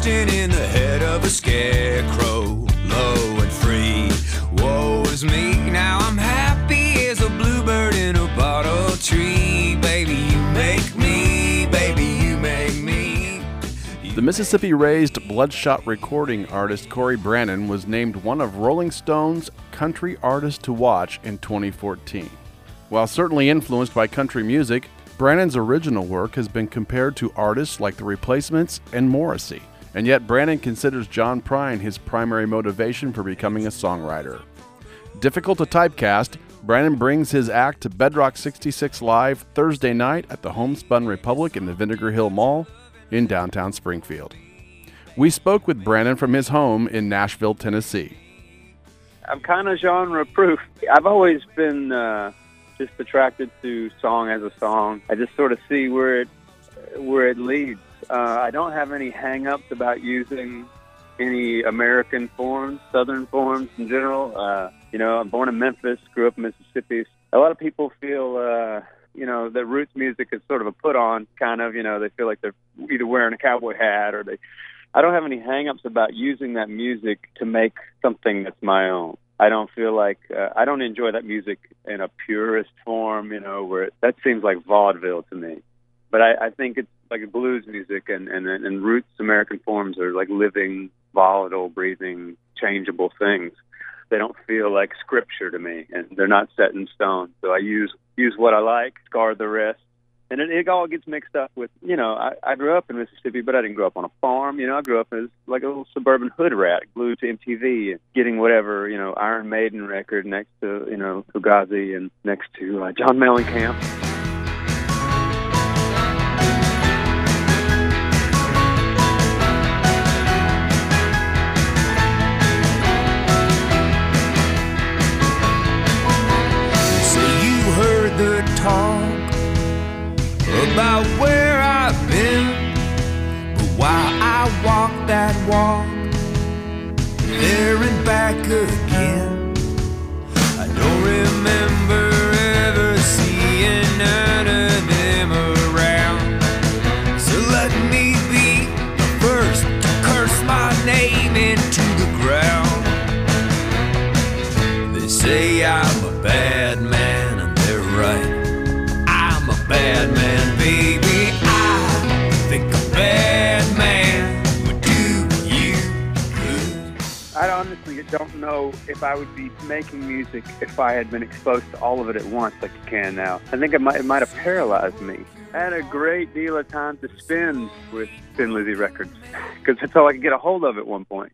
resting in the head of a scarecrow, low and free. Woe is me, now I'm happy as a bluebird in a bottle tree. Baby, you make me, baby, you make me. The Mississippi-raised Bloodshot recording artist Cory Branan was named one of Rolling Stone's Country Artists to Watch in 2014. While certainly influenced by country music, Branan's original work has been compared to artists like The Replacements and Morrissey, and yet Branan considers John Prine his primary motivation for becoming a songwriter. Difficult to typecast, Branan brings his act to Bedrock 66 Live Thursday night at the Homespun Republic in the Vinegar Hill Mall in downtown Springfield. We spoke with Branan from his home in Nashville, Tennessee. I'm kind of genre-proof. I've always been just attracted to song as a song. I just sort of see where it leads. I don't have any hang-ups about using any American forms, Southern forms in general. I'm born in Memphis, grew up in Mississippi. A lot of people feel, that roots music is sort of a put-on, kind of. They feel like they're either wearing a cowboy hat or I don't have any hang-ups about using that music to make something that's my own. I don't feel like I don't enjoy that music in a purist form, where that seems like vaudeville to me. But I think it's like blues music and roots American forms are like living, volatile, breathing, changeable things. They don't feel like scripture to me, and they're not set in stone. So I use what I like, discard the rest. And it all gets mixed up with, I grew up in Mississippi, but I didn't grow up on a farm. I grew up as like a little suburban hood rat, glued to MTV, and getting whatever, Iron Maiden record next to, Fugazi and next to John Mellencamp. So you heard the talk about where I've been, but while I walk that walk, there and back again, I don't remember ever seeing none of them around. So let me be the first to curse my name into the ground. They say I'm a bad man, and they're right. I'm a bad man, baby. I think a bad man would do you good. I honestly don't know if I would be making music if I had been exposed to all of it at once like you can now. I think it might have paralyzed me. I had a great deal of time to spend with Thin Lizzy Records because that's all I could get a hold of at one point,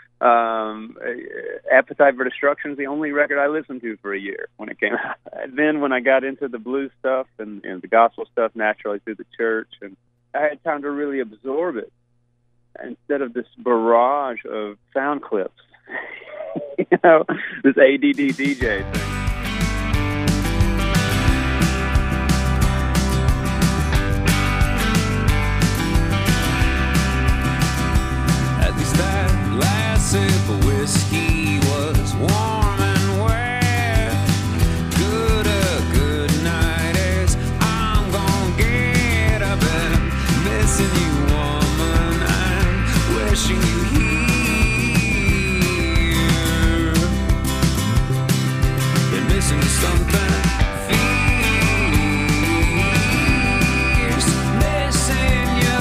Appetite for Destruction is the only record I listened to for a year when it came out. And then when I got into the blues stuff and the gospel stuff naturally through the church, and I had time to really absorb it instead of this barrage of sound clips, this ADD DJ thing. Sip of whiskey was warm and wet. Good night as I'm gonna get. I've been missing you, woman, and wishing you here. Been missing something fierce, missing you.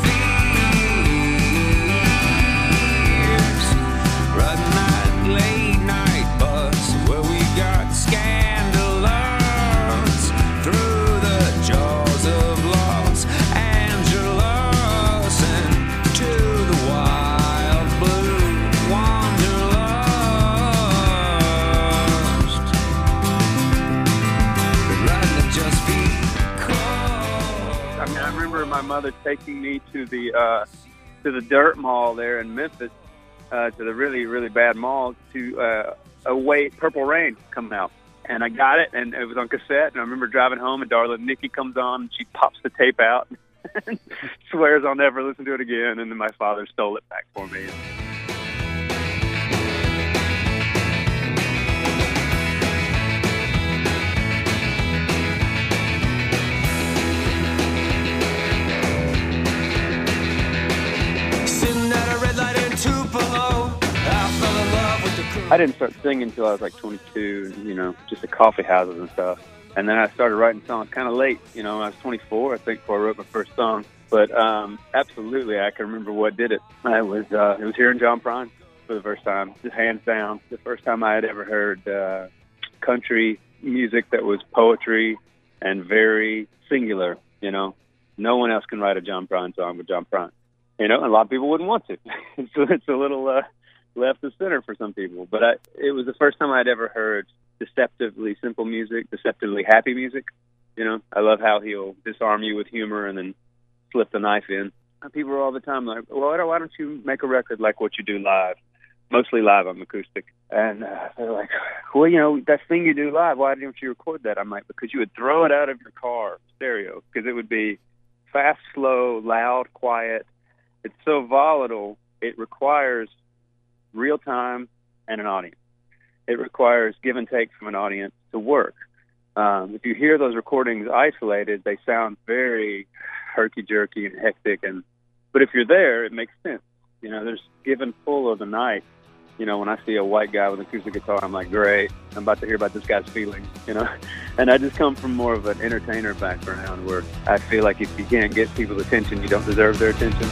My mother taking me to the Dirt Mall there in Memphis, to the really, really bad mall, to await Purple Rain come out. And I got it, and it was on cassette, and I remember driving home, and Darling Nikki comes on, and she pops the tape out, and swears I'll never listen to it again, and then my father stole it back for me. Sitting at I didn't start singing until I was like 22, you know, just at coffee houses and stuff. And then I started writing songs kind of late, you know, when I was 24, I think, before I wrote my first song. But absolutely, I can remember what did it. It was hearing John Prine for the first time, just hands down. The first time I had ever heard country music that was poetry and very singular, you know. No one else can write a John Prine song but John Prine, you know, and a lot of people wouldn't want to. So it's a little left of center for some people. But it was the first time I'd ever heard deceptively simple music, deceptively happy music. You know, I love how he'll disarm you with humor and then slip the knife in. People are all the time like, well, why don't you make a record like what you do live? Mostly live on acoustic. And they're like, well, you know, that thing you do live, why don't you record that? I'm like, because you would throw it out of your car stereo, because it would be fast, slow, loud, quiet. It's so volatile, it requires real time and an audience. It requires give and take from an audience to work. If you hear those recordings isolated, they sound very herky-jerky and hectic. But if you're there, it makes sense. You know, there's give and pull of the night. You know, when I see a white guy with an acoustic guitar, I'm like, great, I'm about to hear about this guy's feelings, you know. And I just come from more of an entertainer background where I feel like if you can't get people's attention, you don't deserve their attention.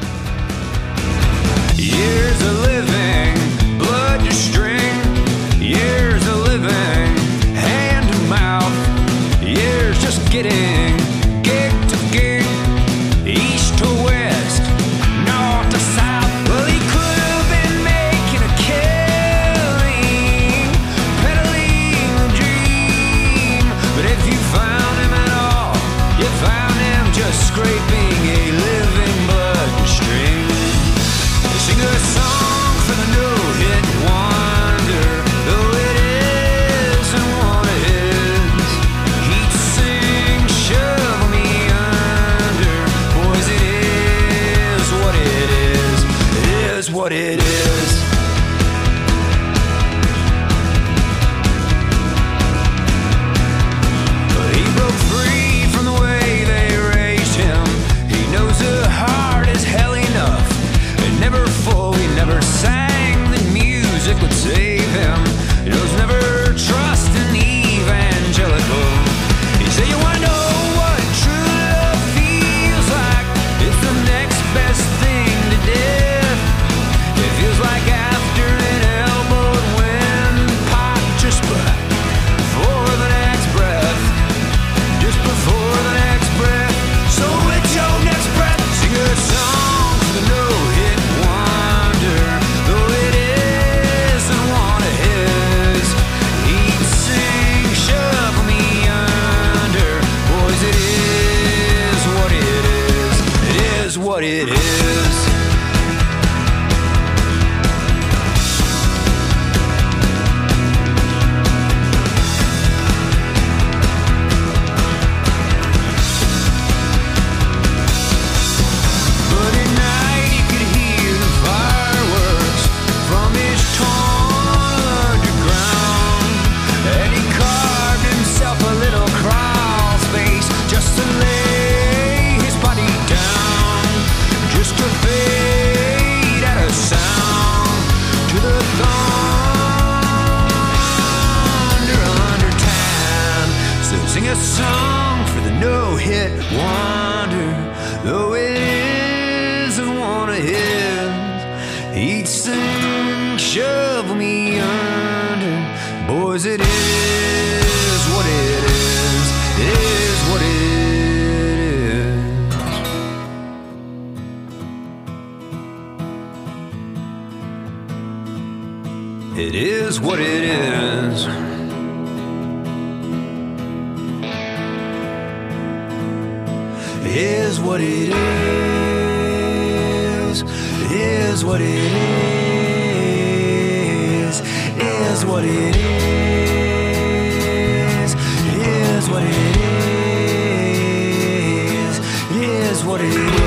Years of living, blood to string. Years of living, hand to mouth. Years just getting gig to gig, east to west, north to south. Well, he could have been making a killing, peddling a dream. But if you found him at all, you found him just scraping a living blood string. Sing a song for the no-hit wonder, though it isn't what it is. He'd sing, shove me under. Boys, it is what it is. It is what it is. But he broke free from the way they raised him. He knows the heart is hell enough. Never full, he never sang that music would save him. He knows never trust an evangelical. He said, you wanna know what true love feels like? It's the next best thing to death. It feels like after an elbowed wind pipe, just before the next breath. Just before the next breath. So with your next breath, sing a song for the no-hit wonder, though it isn't one of his. He'd sing, shove me under. Boys, it is what it is. It is what it is. But at night he could hear the fireworks from his tunnel underground, and he carved himself a little crawl space just to lay his body down, just to fade out of sound to the thunder under town. So sing a song for the no-hit wonder, though it isn't one of his. He'd sing, shove me under. Boys, it is what it is. It is what it is. It is what it is. It is what it is. It is what it is. It is what it is. It is what it is. It is what it is.